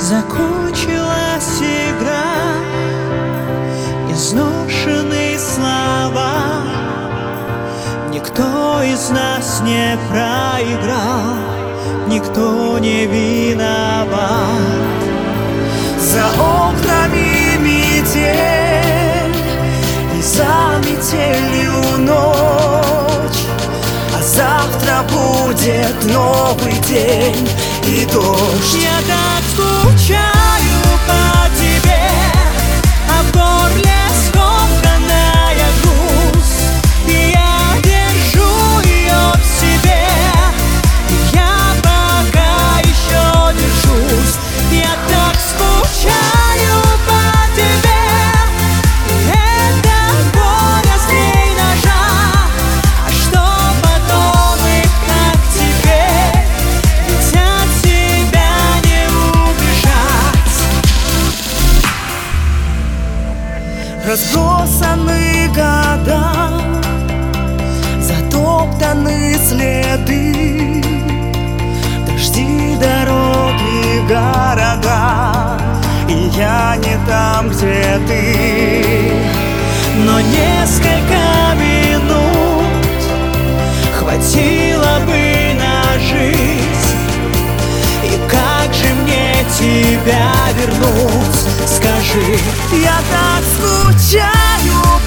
Закончилась игра, изношенные слова. Никто из нас не проиграл, никто не виноват. За окнами метель, и за метелью ночь, а завтра будет новый день и дождь. Я так скучаю по тебе, а в горле скомканная грусть, и я держу ее в себе, и я пока еще держусь. Я так скучаю по тебе, и это боль острей ножа. А что потом и как теперь, ведь от тебя не убежать. Разбросаны года, затоптаны следы, дожди, дороги, города, и я не там, где ты. Но несколько минут хватило бы на жизнь, и как же мне тебя вернуть? Скажи, я так скучаю